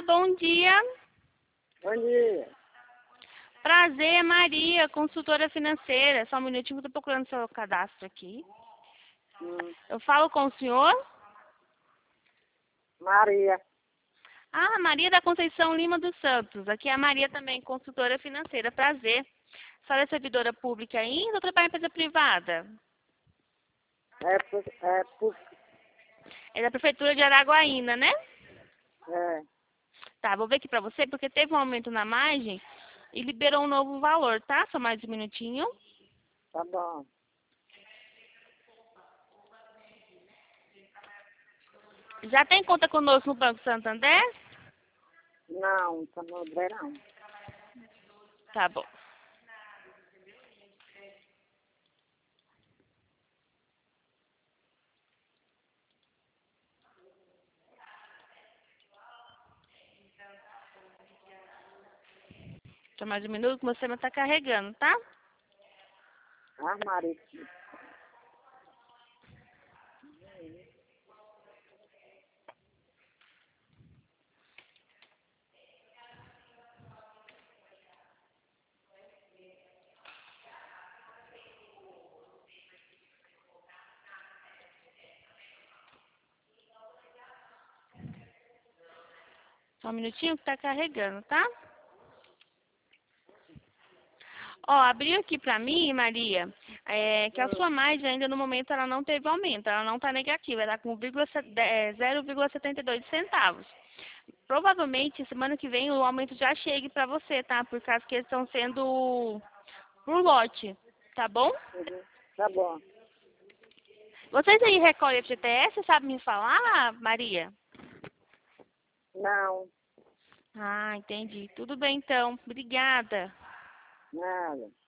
bom dia. Bom dia. Prazer, Maria, consultora financeira. Só um minutinho que eu tô procurando seu cadastro aqui. Eu falo com o senhor? Maria. Ah, Maria da Conceição Lima dos Santos. Aqui é a Maria também, consultora financeira. Prazer. A senhora é servidora pública ainda ou trabalha em empresa privada? É É da Prefeitura de Araguaína, né? é, Tá, vou ver aqui pra você, porque teve um aumento na margem e liberou um novo valor, tá? Só mais um minutinho. tá bom. Já tem conta conosco no Banco Santander? Não, tá no verão. Tá bom. Só mais um minuto que você não tá carregando, tá? Ah, Maria. Só um minutinho que tá carregando, tá? Ó, abriu aqui pra mim, Maria, que a sua margem ainda no momento ela não teve aumento, ela não tá negativa, ela tá com 0,72 centavos. Provavelmente semana que vem o aumento já chegue pra você, tá? Por causa que eles estão sendo por lote, tá bom? Tá bom. Vocês aí recolhem FGTS, sabe me falar, Maria? Não, Ah, entendi. Tudo bem então. Obrigada. nada.